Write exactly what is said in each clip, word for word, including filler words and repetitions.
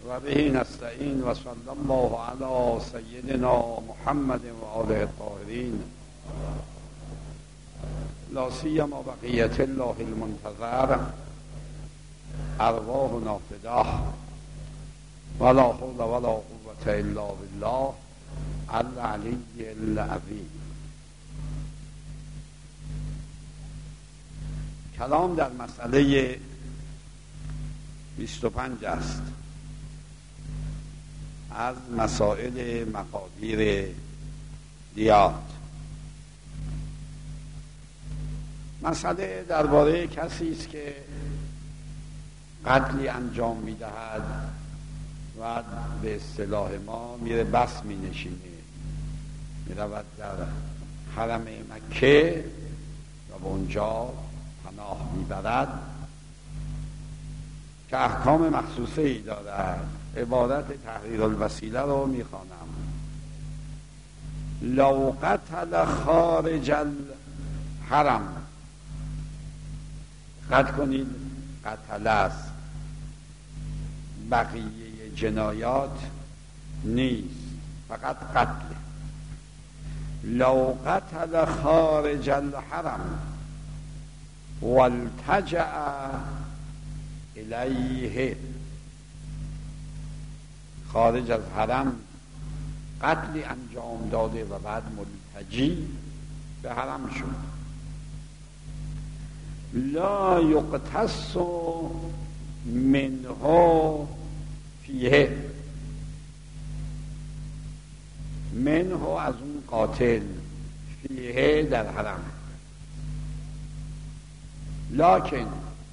و به نستعین و صلی الله علی سیدنا محمد و آله الطاهرین لا سیما بقیة الله المنتظر ارواحنا فداه ولا حول ولا قوة الا بالله العلی العظیم. کلام در مسئله بیست و پنج است از مسائل مقادیر دیات. مسئله درباره کسی است که قتلی انجام می‌دهد و به اصطلاح ما میره بس مینشینه، میرود در حرم مکه و به اونجا پناه میبرد که احکام مخصوصه ای دارد. عبارت تحریر الوسیله رو میخوانم: لو قتل خارج الحرم، قطع کنید قتل است، بقیه جنایات نیست، فقط قتل. لو قتل خارج الحرم والتجأ الیه، خارج از حرم قتلی انجام داده و بعد ملتجی به حرم شد، لا یقتص منه فیه، منه از اون قاتل، فیه در حرم. لکن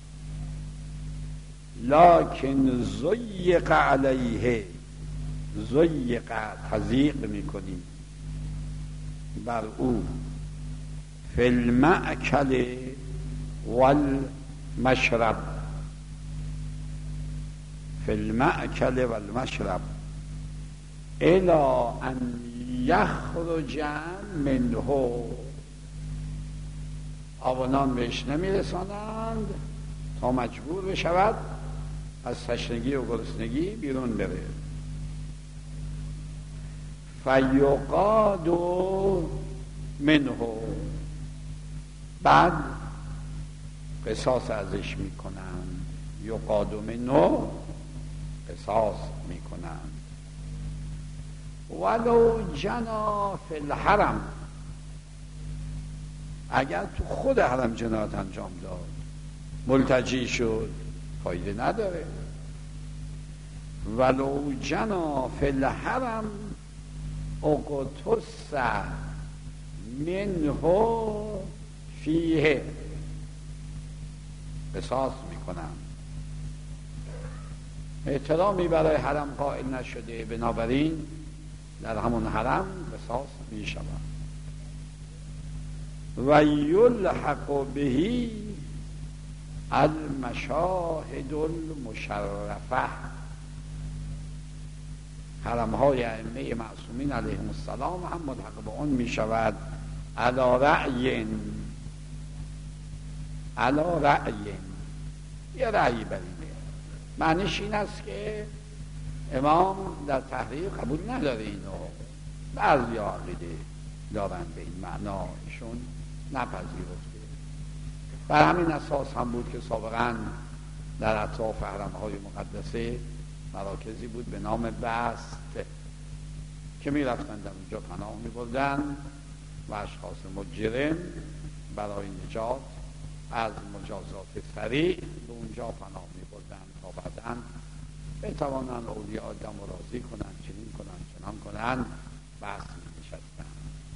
لکن ضیق علیه، ضیق تضییق میکنی بر او، فی المأکل والمشرب، فی المأکل والمشرب الی ان یخرج منه، آب و نان بهش نمیرسانند تا مجبور بشود از تشنگی و گرسنگی بیرون بره. فیقاد منه، بعد قصاص ازش میکنند، یقاد منه قصاص میکنند. ولو جنا فی الحرم، اگر تو خود حرم جنایت انجام داد، ملتجی شد، فایده نداره. ولو جنا فی الحرم اقتص منه فیه، قصاص میکنم. احترامی برای حرم قائل نشده، بنابراین در همون حرم قصاص میشود. و یلحق بهی المشاهد المشرفه، حرم های ائمه معصومین علیهم السلام هم ملحق به اون می شود. علی رأی، علی رأی، یه رأی برینه. معنیش این است که امام در تحریر قبول نداره اینو، بعضی عقیده دارن به این معنا، ایشون نپذیرفته. بر همین اساس هم بود که سابقا در اطراف حرم‌های مقدسه مراکزی بود به نام بست که می رفتن در اونجا پناه می بردن و اشخاص مجرم برای نجات از مجازات سریع به اونجا پناه می بردن تا بعداً بتوانند اولیاء دم و راضی کنند، چنین کنند چنان کنند، بست می نشستن.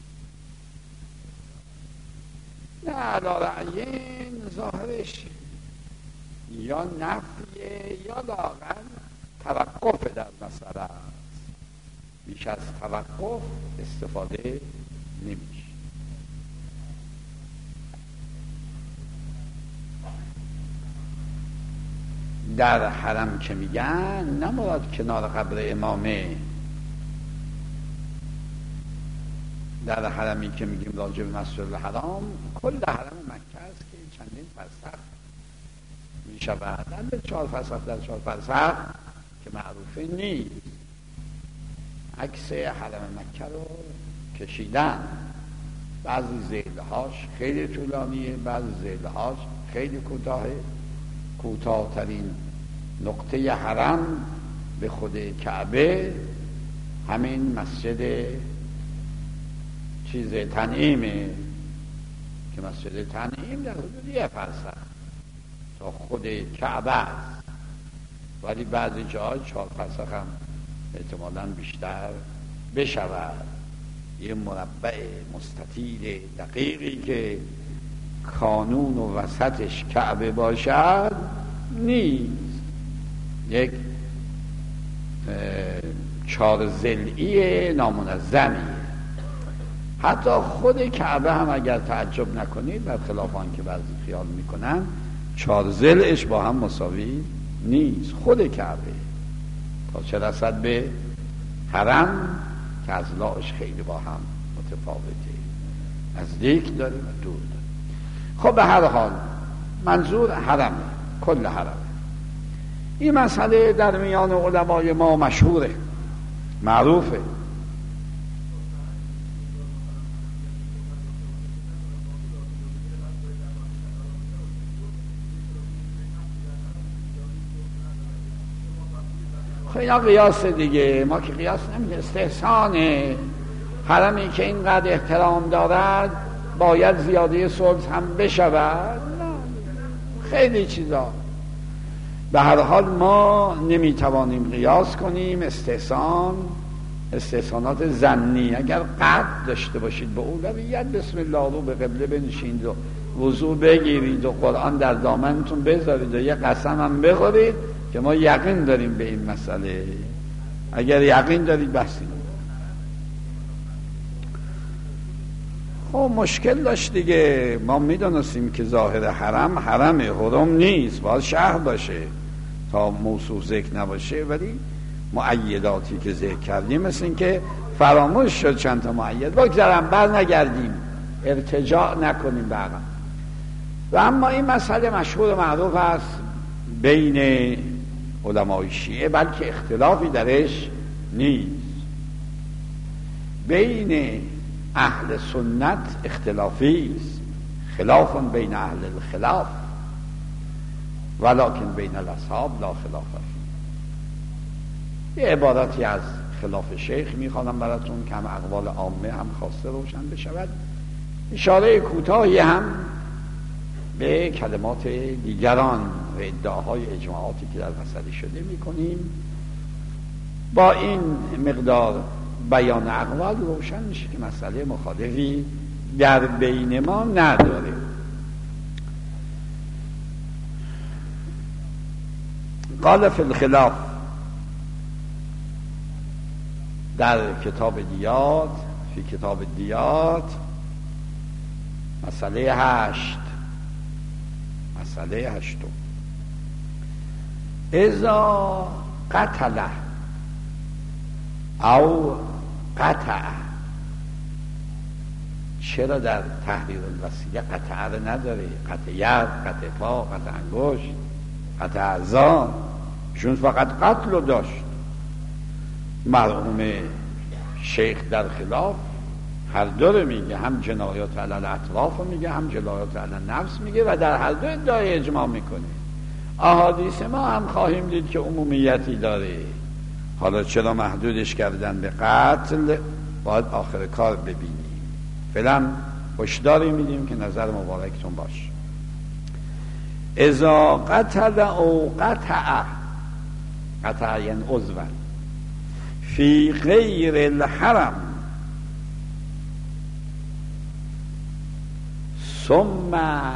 نه علی رأیین ظاهرش یا نفیه یا لااقل توقف در مسئله است، بیش از توقف استفاده نمیشه. در حرم که میگن نه مراد کنار قبر امامه، در حرمی که میگیم راجع به مسجد الحرام، کل حرم مکه است که چندین فرسخ میشود، در چهار فرسخ در چهار فرسخ که معروف معروفه نیست. عکس حرم مکه رو کشیدن، بعضی ذیلهاش خیلی طولانیه، بعضی ذیلهاش خیلی کوتاهه. کوتاه‌ترین نقطه حرم به خود کعبه همین مسجد چیز تنعیمه که مسجد تنعیم در حدود یه فرسخ تا خود کعبه است، ولی بعضی جاهای چهار فرسخ هم احتمالاً بیشتر بشود. یه مربع مستطیل دقیقی که کانون و وسطش کعبه باشد نیست، یک چهار ضلعی نامنظمیه. حتی خود کعبه هم اگر تعجب نکنید، برخلاف آن که بعضی خیال میکنن، چهار ضلعش با هم مساوی نیست. خود کعبه تا چه رسد به حرم که اضلاعش خیلی با هم متفاوته، نزدیک داره و دور داره. خب به هر حال منظور حرمه، کل حرمه. این مسئله در میان علمای ما مشهوره، معروفه. خب اینا قیاس دیگه، ما که قیاس نمیده. استحسانه حرمی که اینقدر احترام دارد باید زیاده سلس هم بشود؟ خیلی چیزا. به هر حال ما نمیتوانیم قیاس کنیم. استحسان استحسانات ظنی، اگر قطع داشته باشید به اولویت بسم الله رو به قبله بنشینید و وضو بگیرید و قرآن در دامنتون بذارید و یه قسم هم بخورید که ما یقین داریم به این مسئله. اگر یقین دارید بحثی نمید. خب مشکل داشت دیگه. ما میدونستیم که ظاهر حرم حرم حرم نیست، باید شهر باشه تا موضوع ذکر نباشه، ولی مؤیداتی که ذکر کردیم مثل این که فراموش شد چند تا مؤید. بگذارم بر نگردیم، ارتجاع نکنیم به عقب. و اما این مسئله مشهور و معروف است بین علمای شیعه، بلکه اختلافی درش نیست. بین اهل سنت اختلافی است، خلاف بین اهل الخلاف، ولکن بین الاصحاب لا خلاف. یه عبارتی از خلاف شیخ میخوانم براتون که هم اقوال عامه هم خواسته روشن بشود. اشاره کوتاهی هم به کلمات دیگران و ادعاهای اجماعاتی که در مسئله شده میکنیم. با این مقدار بیان اقوال روشن میشه که مسئله مخالفی در بین ما نداره. قال فی الخلاف، در کتاب دیات، فی کتاب دیات مسئله هشت، مسئله هشتم، اذا قتل او قطع. چرا در تحریر الوصیه قطع رو نداره؟ قطع ید، قطع پا، قطع انگشت، قطع اعضا. چون فقط قتل رو داشت. مرحوم شیخ در خلاف هر دو رو میگه، هم جنایات علی الاطراف رو میگه، هم جنایات علی النفس میگه و در هر دو ادعای اجماع میکنه. احادیث ما هم خواهیم دید که عمومیتی داره. حالا چرا محدودش کردن به قتل باید آخر کار ببینیم. فعلا هشداری میدیم که نظر مبارکتون باش. اذا قتل او قطع، قطع یعنی عضوا، فی غیر الحرم ثم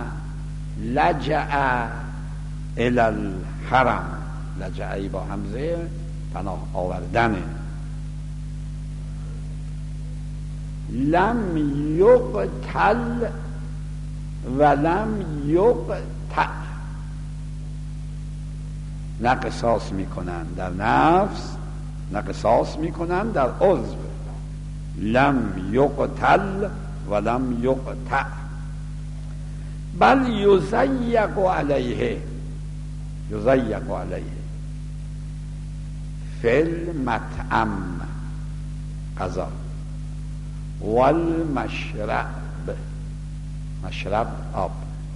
لجأ الی الحرم، لجأ با همزه پناه آوردنه، لم یقتل ولم یقطع، نه قصاص میکنن در نفس، نه قصاص میکنن در عضو. لم یقتل ولم یقطع، بل یضیق علیه، یضیق علیه فل مطعم غذا والمشرب مشرب آب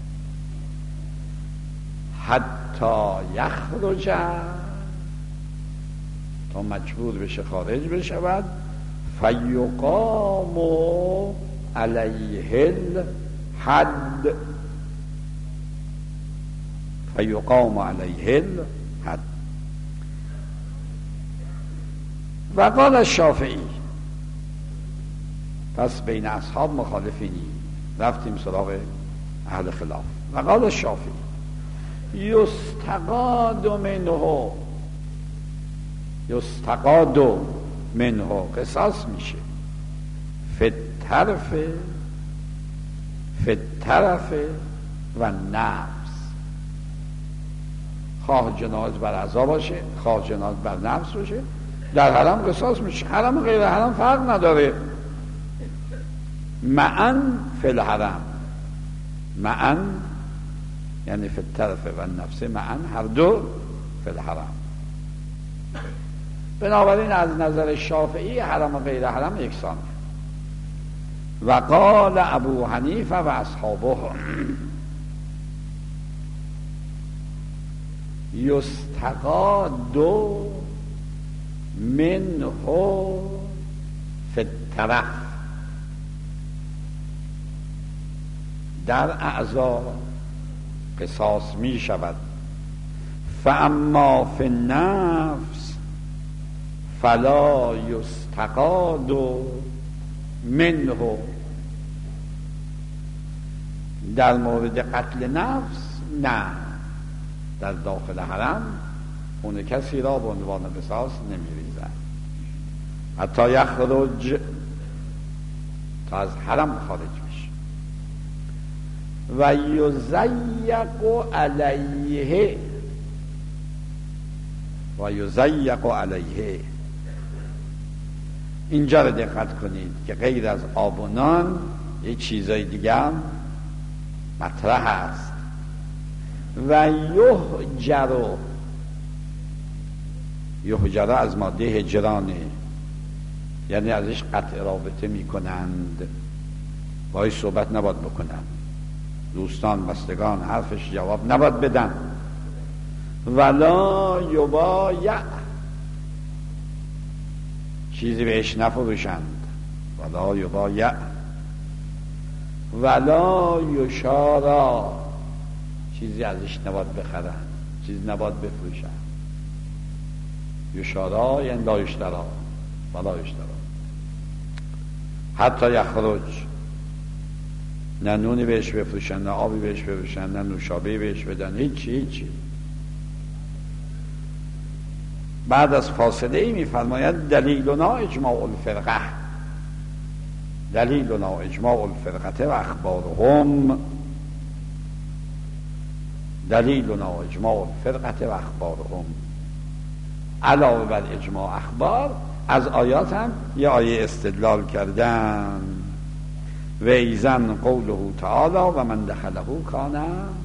حتی یخرج تا مجبور بشه خارج بشود فیقام علیه الحد فیقام علیه الحد. و قال الشافعی، پس بین اصحاب مخالفینی، رفتیم سراغ اهل خلاف. و قال الشافعی یستقاد منه یستقاد منه قصاص میشه فطرف فطرف و نفس، خواه جنایت بر اعضا باشه خواه جنایت بر نفس باشه، در حرم قصاص میشه. حرم و غیر حرم فرق نداره. معن فی الحرم، معن یعنی فی الطرف و نفس، معن هر دو فی الحرم. بنابراین از نظر شافعی حرم و غیر حرم یکسان. و قال ابو حنیفه و اصحابه یستقاد منه فی الطرف، در اعضا قصاص می شود. فاما فی النفس فلا یستقاد منه، در مورد قتل نفس نه، در داخل حرم اون کسی را به عنوان قصاص نمیریزد حتی یخرج، تا از حرم خارج بشه. و یضیق علیه و یضیق علیه، اینجا رو دقت کنید که غیر از آب و نان یه چیزای دیگه هم مطرح است. و یهجر، یهجر از ماده هجرانه، یعنی ازش قطع رابطه می کنند، باید صحبت نباید بکنند، دوستان بستگان حرفش جواب نباید بدن. ولا یبایع، چیزی بهش نفروشند. ولا یبایع ولا یشارا، چیزی ازش نباید بخرند، چیزی نباید بفروشند. یشارا یعنی لا یشترا ولا یشترا. حتی یخرج، نه نونی بهش بفروشن، نه آبی بهش بفروشن، نه نوشابه بهش بدن، هیچی هیچی. بعد از فاصله ای میفرماید دلیلنا اجماع الفرقه، دلیلنا اجماع الفرقه و اخبارهم، دلیلنا اجماع الفرقه و اخبارهم. علاوه بر اجماع اخبار، از آیات هم یه آیه استدلال کردن. و ایزن قوله تعالی و من دخله کان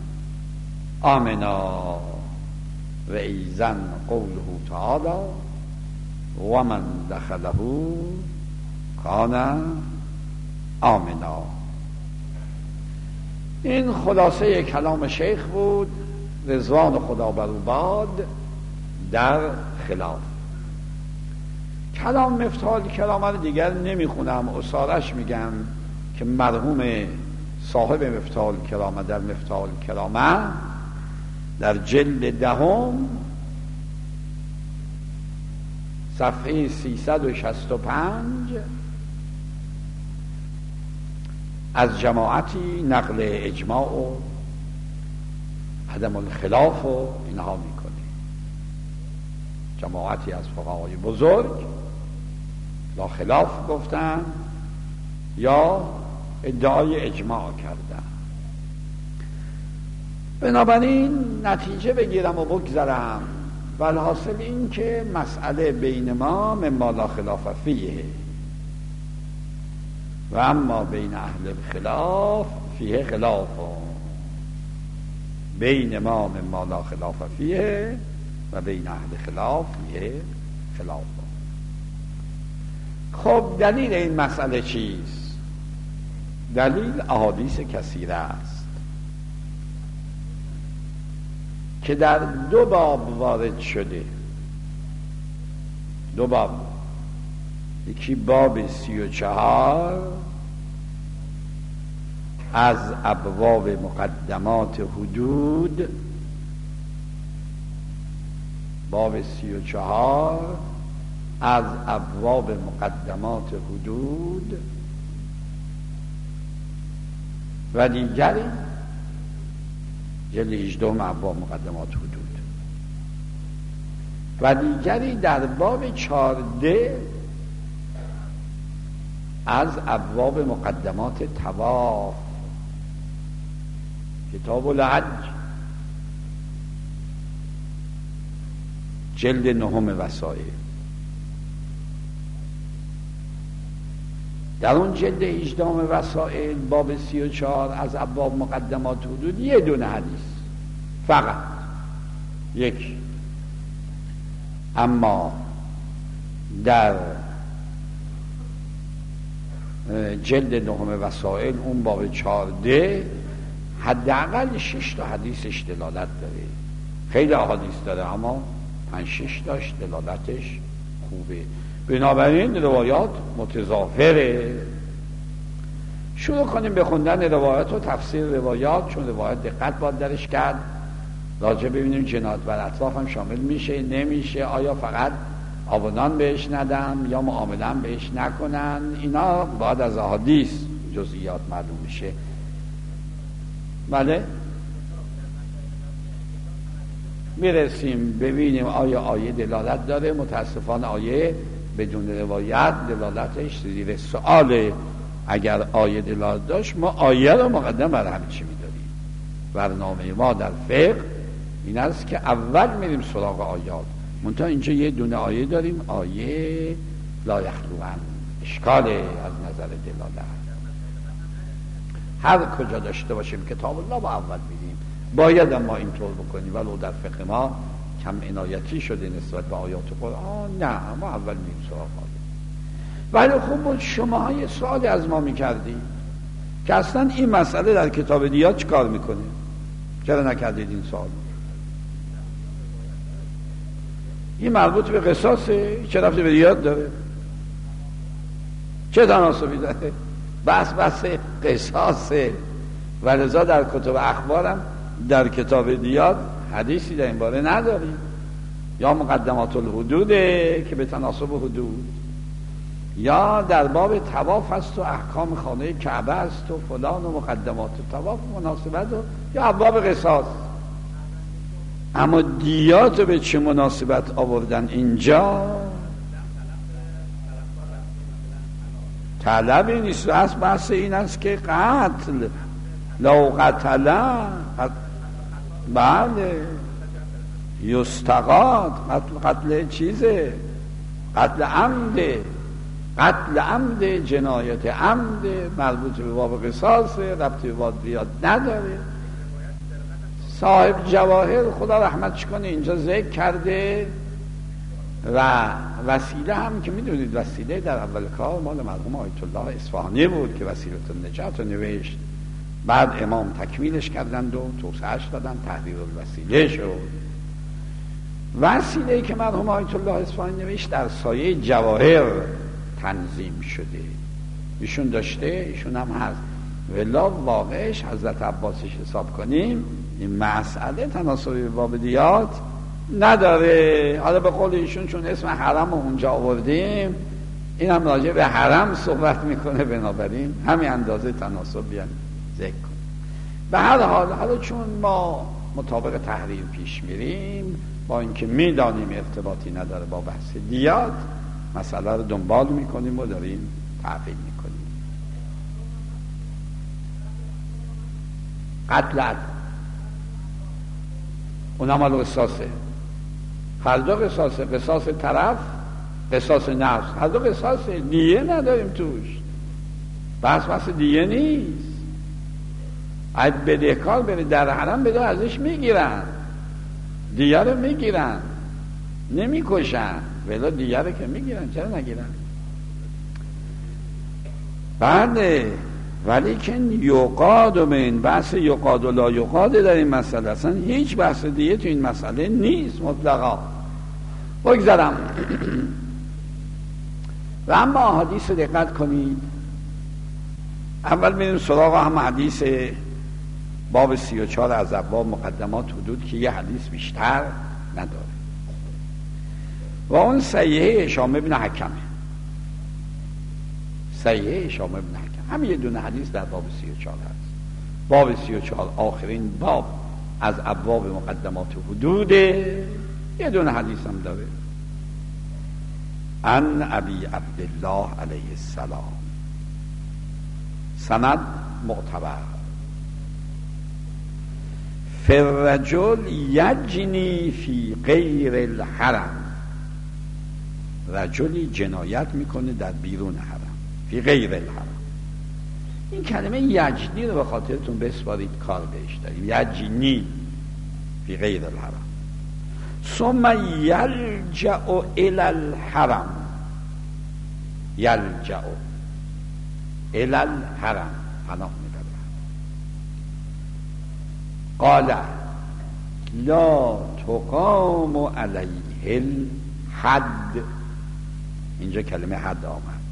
آمنا، و ایزن قوله تعالی و من دخله کان آمنا. این خلاصه کلام شیخ بود، رضوان خدا بر او باد، در خلاف. کلام مفتاح الکرامه رو دیگر نمیخونم، اصارش میگم که مرحوم صاحب مفتاح الکرامه در مفتاح الکرامه در جلد دهم صفحه سیصد و شصت و پنج از جماعتی نقل اجماع و عدم الخلاف و اینها میکنه. جماعتی از فقهای بزرگ لا خلاف گفتن یا ادعای اجماع کردن. بنابراین نتیجه بگیرم و بگذرم، والحاصل این که مسئله بین ما مما لا خلاف فیه و اما بین اهل الخلاف فیه خلاف، بین ما مما لا خلاف فیه و بین اهل خلاف فیه خلاف. خب دلیل این مسئله چیست؟ دلیل احادیث کثیره است که در دو باب وارد شده. دو باب، یکی باب سی و چهار از ابواب مقدمات حدود، باب سی و چهار از ابواب مقدمات حدود، و دیگری جلد هجدهم ابواب مقدمات حدود، و دیگری در باب چهارده از ابواب مقدمات طواف، کتاب الحج، جلد نهم وسائل. در اون جلد هجدهم وسائل باب سی و چهار از ابواب مقدمات حدود یه دونه حدیث فقط، یک. اما در جلد نهم وسائل اون باب چهارده حداقل شش تا حدیثش دلالت داره. خیلی احادیث داره اما پنج شش تاش دلالتش خوبه. بنابراین روایات متضافره. شروع کنیم به خوندن روایات و تفسیر روایات، چون روایات دقت باید درش کرد. راجع ببینیم جنایت بر اطراف هم شامل میشه نمیشه، آیا فقط آبونان بهش ندم یا معامله بهش نکنن، اینا باید از احادیث جزئیات معلوم میشه. بله میرسیم ببینیم آیا آیه دلالت داره. متاسفانه آیه بدون روایت دلالتش زیر سؤاله. اگر آیه دلالت داشت ما آیه رو مقدم بر همه چی میداریم. برنامه ما در فقه این است که اول میریم سراغ آیات. منتها اینجا یه دونه آیه داریم، آیه لا یخلون، اشکاله از نظر دلالت. هر کجا داشته باشیم کتاب الله با اول میریم، باید اما اینطور بکنیم. ولو در فقه ما کم عنایتی شده نسبت به آیات قرآن، نه ما اول میریم سراغ آیه. ولی خب بود شما یه سوالی از ما میکردیم که اصلا این مسئله در کتاب دیات چه کار میکنه؟ چرا نکردید این سوال؟ این مربوط به قصاصه، چه رفتی به دیات داره؟ چه تناسبی داره؟ بس بس قصاصه. و لذا در کتب اخبارم در کتاب دیات حدیثی در این باره نداریم. یا مقدمات الحدوده که به تناسب حدود، یا در باب طواف است و احکام خانه کعبه است و فلان و مقدمات طواف مناسبت و یا ابواب قصاص. اما دیات به چه مناسبت آوردن اینجا؟ طلبی نیست، از بحث این است که قتل لو قتله، بله یستقاد، قتل قتل چیزه، قتل عمده، قتل عمد جنایت عمد مربوط به باب قصاصه، ربطی به باب دیات نداره. صاحب جواهر خدا رحمتش کنه اینجا ذکر کرده. و وسیله هم که میدونید وسیله در اول کار مال مرحوم آیت الله اصفهانی بود که وسیله النجات رو نوشت، بعد امام تکمیلش کردند و توسعهش دادن، تحریر الوسیله شد. وسیله که مرحوم آیت الله اصفهانی نوشت در سایه جواهر تنظیم شده، ایشون داشته، ایشون هم هست. ولا واقعش حضرت عباسش حساب کنیم این مسئله تناسبی به باب دیات نداره. حالا به قول ایشون چون اسم حرم رو اونجا آوردیم، این هم راجع به حرم صحبت میکنه، بنابراین همین اندازه تناسب بیان ذکر کنیم. به هر حال حالا چون ما مطابق تحریر پیش میریم، با اینکه میدانیم ارتباطی نداره با بحث دیات، مسئله رو دنبال میکنیم و داریم تعقیب میکنیم. قتل عدل اون هم حالا قصاصه، هر دو قصاصه، قصاص طرف، قصاص نفس، هر دو قصاصه، دیه نداریم توش، بس بس دیه نیست. اگه بدهکار بره در حرم بده ازش میگیرن، دیه رو میگیرن، نمیکشن، ولی دیگره که میگیرن، چرا نگیرن؟ بله، ولی که یقاد و من بحث یقاد و لا یقاد در این مسئله، اصلا هیچ بحث دیگه تو این مسئله نیست مطلقا. بگذارم و اما احادیث رو دقت کنید. اول بریم سراغ هم حدیث باب سی و چهار از ابواب مقدمات حدود که یه حدیث بیشتر نداره و اون صحیحه هشام ابن حکمه. صحیحه هشام ابن حکم هم یه دونه حدیث در باب سی و چهار هست. باب سی و چهار آخرین باب از ابواب مقدمات حدوده، یه دونه حدیث هم داره. عن ابی عبدالله علیه السلام، سند معتبر. فالرجل یجنی فی غیر الحرم، رجلی جنایت میکنه در بیرون حرم، فی غیر الحرم. این کلمه یجنی رو به خاطرتون بسپارید، کار بهش داریم. یجنی فی غیر الحرم ثم یلجأ الی الحرم، یلجأ الی الحرم، پناه میبره. قال لا تقام علیه الحد، اینجا کلمه حد آمد.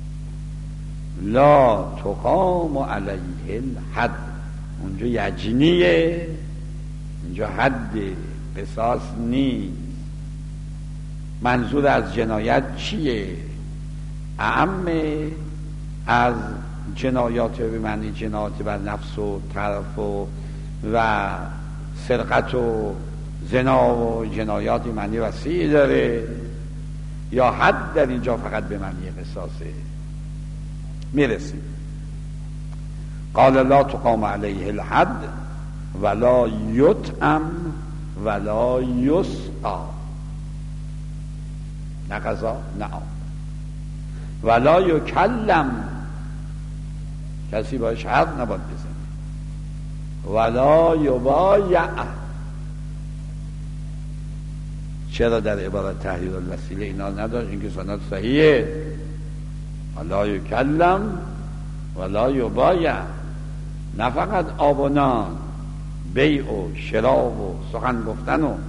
لا تقام علیه الحد، اونجا یجنیه، اینجا حد، قصاص نیست. منظور از جنایت چیه؟ اعم از جنایات به معنی جنایت بر نفس و طرف و و سرقت و زنا و جنایات معنی وسیع داره، یا حد در اینجا فقط به معنی قصاصه؟ میرسیم. قال لا تقام علیه الحد ولا یطعم ولا یسقا، نه غذا نه آب. ولا یکلم، کسی باش حرف نباید بزنه. ولا یبایع، چرا در عبارت تحریر الوسیله اینا نداشت؟ این که سند صحیحه. ولا یکلم ولا یبایع، نه فقط آب و نان، بیع و شراب و سخن گفتن. و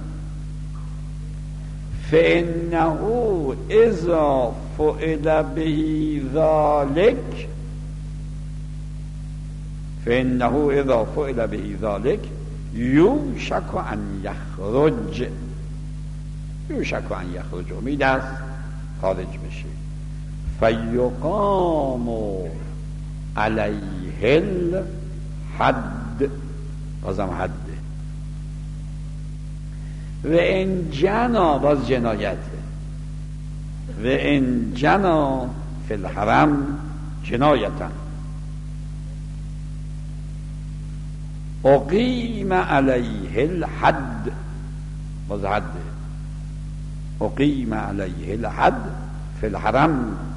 فإنه اذا فعل به ذلك، فإنه اذا فعل به ذلك یوشک ان یخرج، یوشک ان یخرج، امید است خارج بشه. فیقام علیه الحد، بازم حده. و این جنا، باز جنایته. و این جنا فی الحرم جنایتا اقیم علیه الحد، باز حده. اقیم علیه الحد فی الحرم،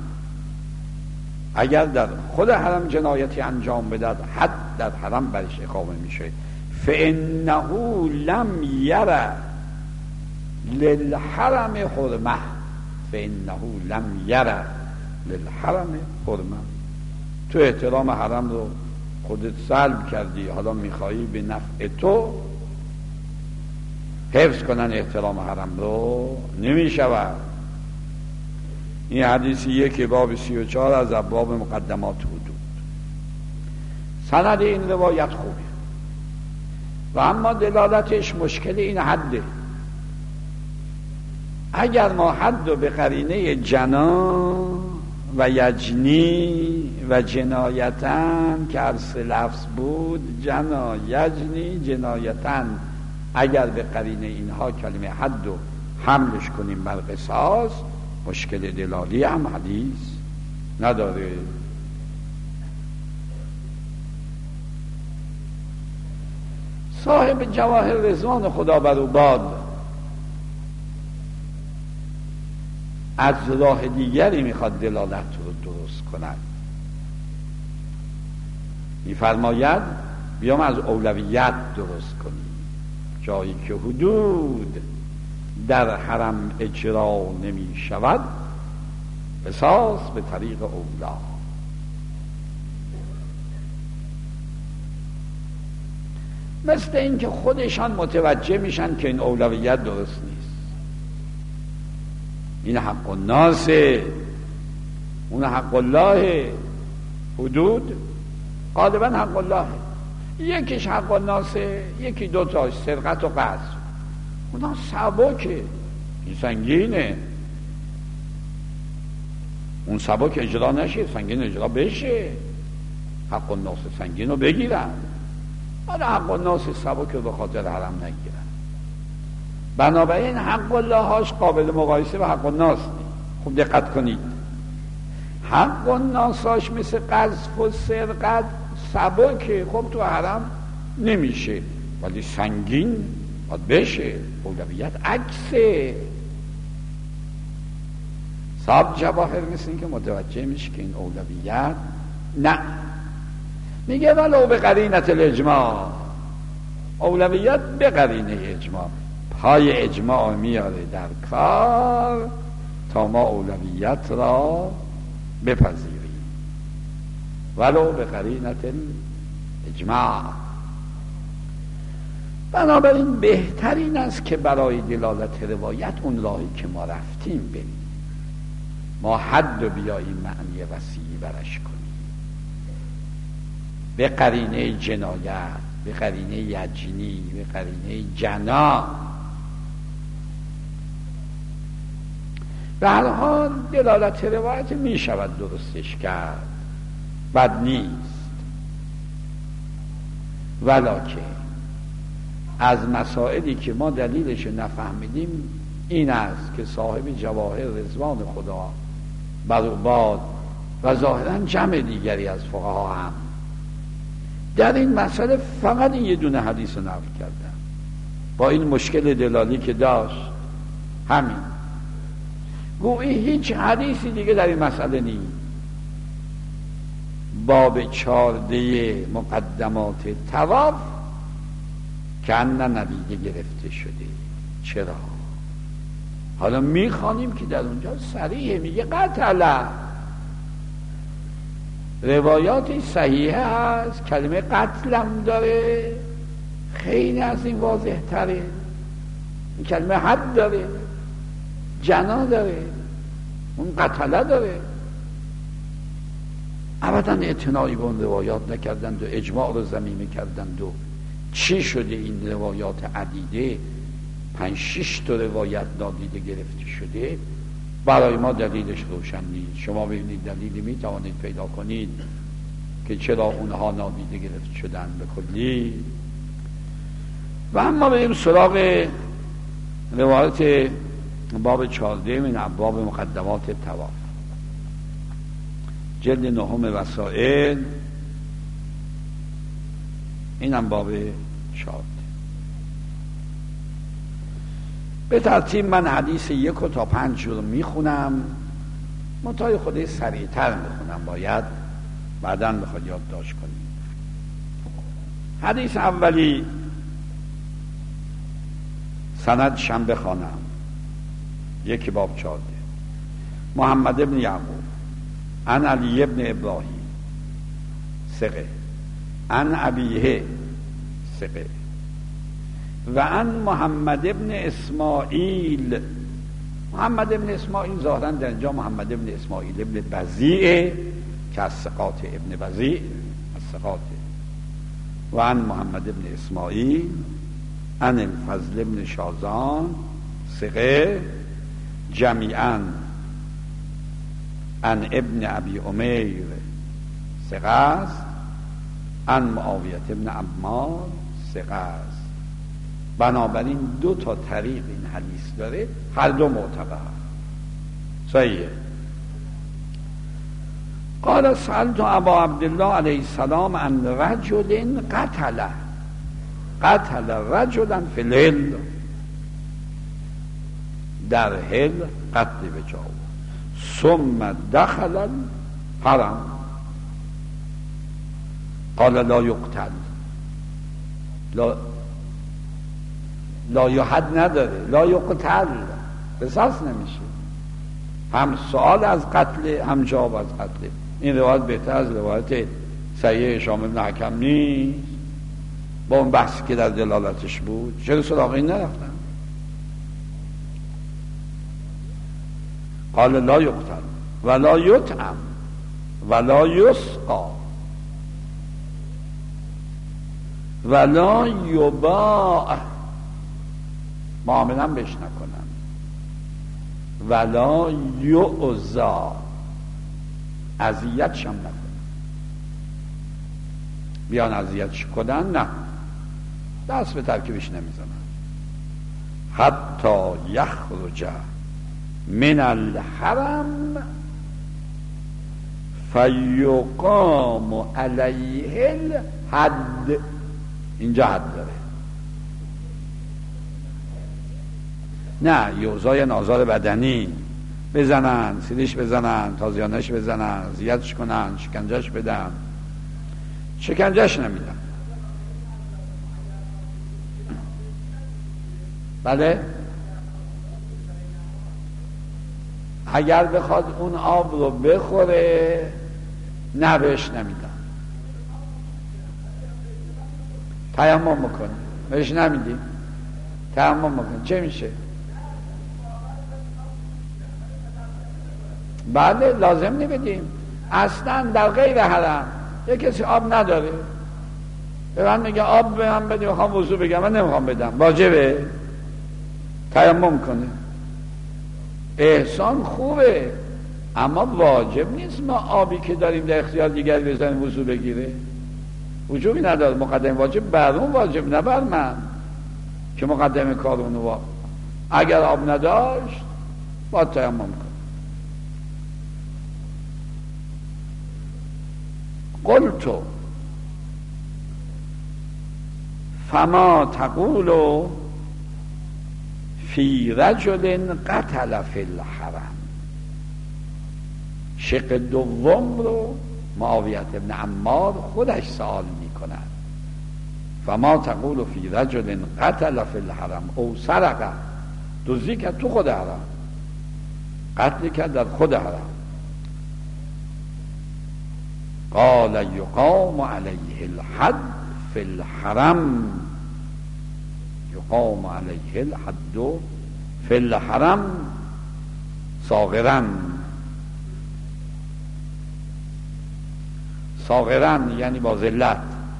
اگر در خود حرم جنایتی انجام بدهد حد در حرم برش اقامه میشه. فانه لم یره للحرم حرمه، فانه لم یره للحرم حرمه. تو احترام حرم رو خودت سلب کردی، حالا میخوایی به نفع تو حفظ کنن احترام حرم رو، نمیشود. این حدیثیه که باب سی و چهار از ابواب مقدمات حدود. سند این روایت خوبه و اما دلالتش مشکل این حده. اگر ما حد رو به قرینه جنا و یجنی و جنایتن که هر سه لفظ بود، جنا یجنی جنایتن، اگر به قرینه اینها کلمه حد رو حملش کنیم بر قصاص، مشکل دلالی هم حدیث نداره. صاحب جواهر رضوان خدا بر او باد از راه دیگری میخواد دلالت رو درست کند. میفرماید بیام از اولویت درست کنیم، جایی که حدود در حرم اجرا نمی شود، قصاص به طریق اولا. مثل این که خودشان متوجه میشن که این اولویت درست نیست، این حق الناس، اون حق الله. حدود غالبا حق الله، یکیش حق الناس، یکی دوتاش سرقت و قتل، اونا سبکه، این سنگینه. اون سبک اجرا نشه، سنگین اجرا بشه. حق الناس سنگین رو بگیرن، حالا حق الناس سبک رو به خاطر حرم نگیرن. بنابراین حق الله هاش قابل مقایسه به حق الناس نیست. خوب دقت کنید، حق الناس هاش مثل قذف و سرقت سبکه، خب تو حرم نمیشه، ولی سنگین باید بشه. اولویت عکسه. صاحب جواهر مثل این که متوجه میشه که این اولویت نه، میگه ولو به قرینت الاجماع، اولویت به قرینه اجماع، پای اجماع میاره در کار تا ما اولویت را بپذیریم. ولو به قرینت الاجماع. بنابراین بهترین است که برای دلالت روایت اون راهی که ما رفتیم بریم، ما حد و بیاییم معنی وسیعی برش کنیم، به قرینه جنایت، به قرینه یجنی، به قرینه جنا. به هر حال دلالت روایت می شود درستش کرد، بد نیست، ولکن از مسائلی که ما دلیلش نفهمیدیم این است که صاحب جواهر رضوان خدا بر او باد و ظاهرا جمع دیگری از فقها هم در این مسئله فقط این یه دونه حدیث رو نقل کردن، با این مشکل دلالی که داشت، همین. گویی هیچ حدیثی دیگه در این مسئله نیست. باب چارده مقدمات طواف که ان ندیده گرفته شده. چرا؟ حالا میخوانیم که در اونجا صریحه، میگه قتله. روایاتی صحیحه هست، کلمه قتلم داره، خیلی از این واضح تره. این کلمه حد داره، جنا داره، اون قتله داره. ابدا اعتنایی به اون روایات نکردند و اجماع رو ضمیمه کردند. و چی شده این روایات عدیده، پنج شش تا روایت نادیده گرفته شده؟ برای ما دلیلش روشن نیست. شما ببینید دلیلی میتوانید پیدا کنید که چرا اونها نادیده گرفته شدن به کلی؟ و اما بریم سراغ روایت باب چارده من ابواب مقدمات طواف، جلد نهم وسائل، اینم باب چارده. به ترتیب من حدیث یک و تا پنج رو میخونم، منتهای خودی سریعتر میخونم، باید بعداً بخواد یادداشت کنیم. حدیث اولی سند شم بخوانم، یکی باب چارده. محمد ابن یعقوب عن علی ابن ابراهیم ثقه، عن ابیه ثقه، و عن محمد ابن اسماعیل. محمد ابن اسماعیل ظاهرا در اینجا محمد ابن اسماعیل ابن بزیع که از ثقات ابن بزیع از ثقات. و عن محمد ابن اسماعیل عن الفضل ابن شازان ثقه، جمیعا عن ابن ابی امیر ثقه است، عن معاویه ابن عمار ثقه است. بنابراین دو تا طریق این حدیث داره، هر دو معتبر صحیحه. قال سألت ابا عبدالله علیه السلام عن رجل قتل قتل رجلا فی الهل، در هل قتل بجاو، ثم دخل الحرم، قال لا یقتل، لا لا یحد نداره، لا یقتل، قصاص نمیشه. هم سؤال از قتل هم جواب از قتل. این روایت بهتر از روایت صحیح هشام بن حکم نیست با اون بحثی که در دلالتش بود. چرا سراغ این نرفتن؟ قال لا یقتل ولا یطعم ولا یسقا ولا یباع، معامله بهش نکنن، ولا یعزا، اذیتش هم نکنن. بیان اذیتش کنن نه، دست به ترکیبش نمیزنن. حتی یخرج من الحرم فیقام علیه الحد. اینجا حد داره، نه یوزای نازار بدنی بزنن، سیلیش بزنن، تازیانش بزنن، زیادش کنن، شکنجهش بدن. شکنجهش نمیدن. بله، اگر بخواد اون آب رو بخوره نه بهش نمیدن، تیمم میکنه، بهش نمیدیم، تیمم میکنه. چه میشه؟ بله لازم نمیدیم. اصلا در غیر حرم یه کسی آب نداره، به من میگه آب به من بدی، میخوام وضو بگم، من نمیخوام بدم، واجبه؟ تیمم کنه. احسان خوبه اما واجب نیست ما آبی که داریم در اختیار دیگری بزنیم وضو بگیره. وجوبی نداره. مقدم واجب بر اون واجب، نه بر من که مقدم کار اونو. اگر آب نداشت باید تیمم کنه. قلتو فما تقول فی رجل قتل فی الحرم. شق دوم رو معاویه بن عمار خودش سوال می کند. فما تقول فی رجل قتل فی الحرم او سرق، دزدی کرد تو خود حرم، قتل کرد در خود حرم. قال یقام علیه الحد فی الحرم، یقام علیه الحد فی الحرم صاغرا. صاغرا یعنی با ذلت.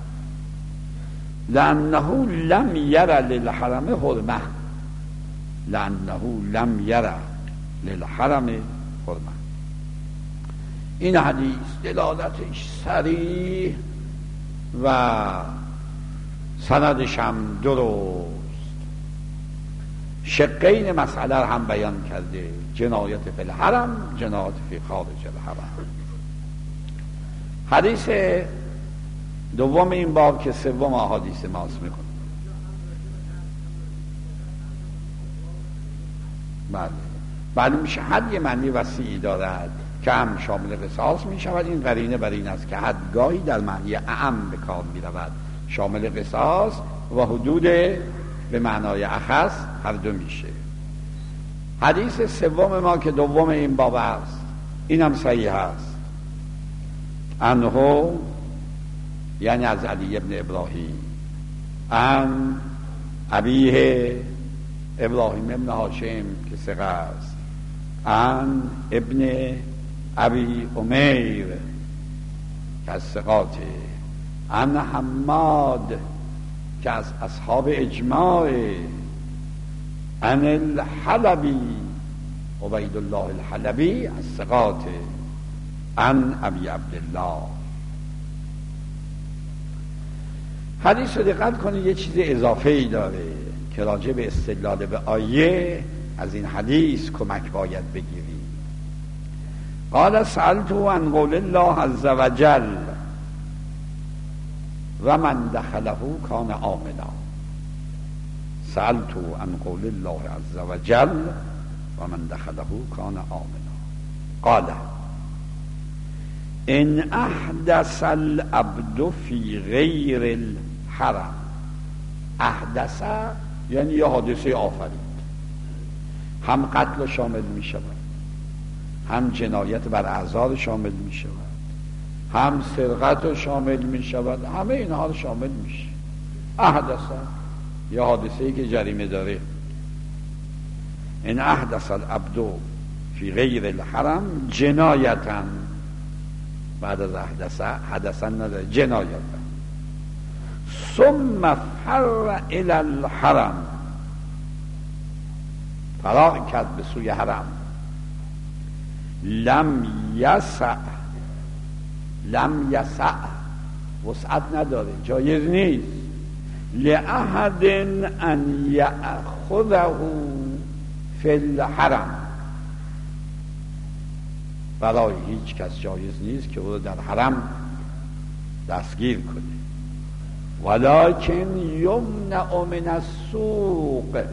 لانه لم یر للحرم حرمه، لانه لم یر للحرم حرمه. این حدیث دلالتش صریح و سندش هم درست. شقین مسئله هم بیان کرده، جنایت فی الحرم، جنایت فی خارج الحرم. حدیث دوم این باب که سوم احادیث ماست میکنه. بله بله میشه حد یه معنی وسیعی دارد که هم شامل قصاص می شود. این قرینه بر این است که حدگاهی در معنی اعم به کار می رود، شامل قصاص و حدود به معنای اخص هر دو میشه. حدیث سوم ما که دوم این باب است این هم صحیح است. عنه یعنی از علی ابن ابراهیم، عن ابیه ابراهیم ابن هاشم که ثقه است، عن ابن ابی امیر که از ثقاته، عن حماد که از اصحاب اجماع، عن الحلبی عبید الله الحلبی از ثقاته، عن ابی عبدالله. حدیث رو دقت کنید، یه چیز اضافه ای داره که راجع به استدلال به آیه از این حدیث کمک باید بگیریم. قال سألتو عن قول الله عز وجل و من دخله کان آمنا. سألتو عن قول الله عز وجل و من دخله کان آمنا. قال ان احدث العبد فی غیر الحرم. احدث یعنی یه حادثه آفرید، هم قتل شامل می شود، هم جنایت بر اعضا شامل می شود، هم سرقت شامل می شود، همه اینها شامل میشه. احدث یه حادثه‌ای که جریمه داره. ان احدث العبد فی غیر الحرم جنایتا، بعد از احدث حدثا نداره، جنایتا ثم فر الی الحرم، فرار کرد به سوی حرم، لم یسع، لم یسع وسعت نداره، جایز نیست، لأحد ان یأخذه فی الحرم، برای هیچ کس جایز نیست که او رو در حرم دستگیر کنه. ولکن یمنع من السوق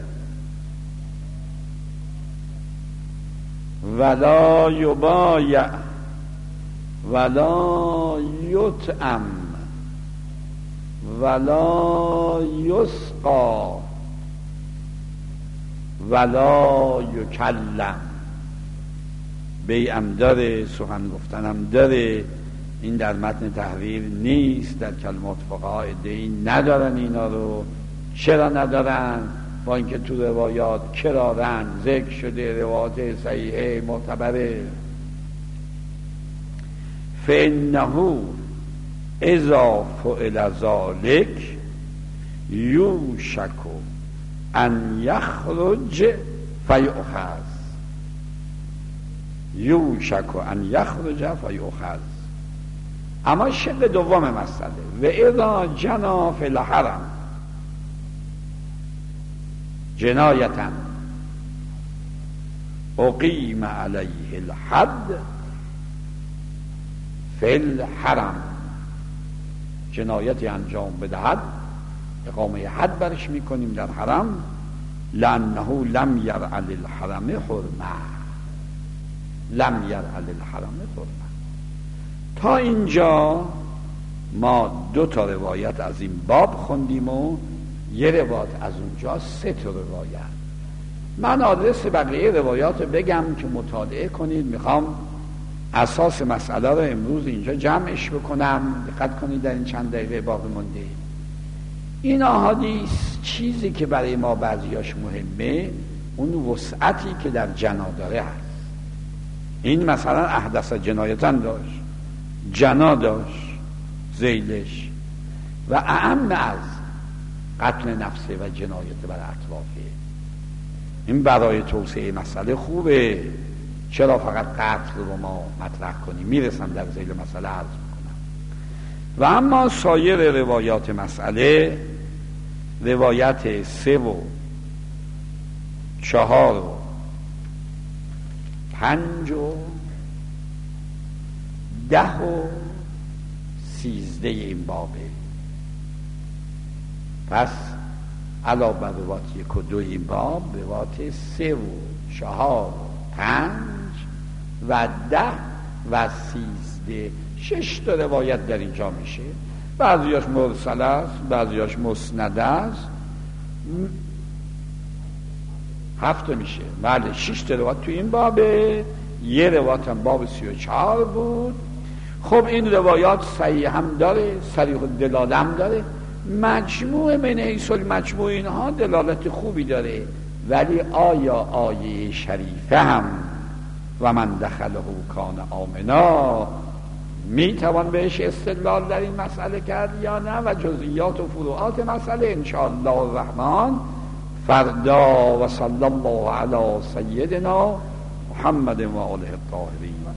ولا یبایع ولا یطعم ولا یسقا ولا یکلم. بیعم داره، سخن گفتنم داره، این در متن تحریر نیست، در کلمات فقها عده‌ای ندارن اینا رو. چرا ندارن؟ با اینکه تو روایات کرارن ذکر شده، روایات صحیحه معتبره. فإنه اذا فعل ذلك یوشک ان یخرج فیؤخذ، یوشک ان یخرج فیؤخذ. اما شق دوم مسئله، و اذا جنا فی الحرم جنایتا اقیم علیه الحد فی الحرم، جنایتی انجام بدهد اقامه حد برش میکنیم در حرم، لانه لم یرع للحرم حرمه، لم یرع للحرم حرمه. تا اینجا ما دو تا روایت از این باب خوندیم و یه روایت از اونجا، سه تا روایت. من آدرس بقیه روایات بگم که مطالعه کنید. میخوام اساس مسئله رو امروز اینجا جمعش بکنم. دقت کنید در این چند دقیقه باقی مونده. این احادیث چیزی که برای ما بعضیاش مهمه اون وسعتی که در جنا داره هست. این مثلا احدث جنایتن داشت، جنا داشت ذیلش، و اعم از قتل نفسه و جنایت بر اطرافه. این برای توسعه مسئله خوبه. چرا فقط قتل رو ما مطرح کنیم؟ میرسم در ذیل مسئله عرض میکنم. و اما سایر روایات مسئله، روایت سه و چهار و پنج و ده و سیزده این بابه. پس علاوه بر روایت یک و دو این باب، روایت سه و چهار و پنج و ده و سیزده، شش تا روایت در اینجا میشه. بعضیاش مرسل است، بعضیاش مسند است، هفت میشه. بله، شش تا روایت تو این بابه، یه روایت هم باب سی و چهار بود. خب این روایات صحیح هم داره، صریح الدلاله هم داره، مجموع من حیث المجموع اینها دلالت خوبی داره. ولی آیا آیه شریفه هم و من دخله کان آمنا میتوان بهش استدلال در این مسئله کرد یا نه؟ و جزئیات و فروعات مسئله انشاءالله الرحمن فردا. و صلی الله علی سیدنا محمد و آله الطاهرین.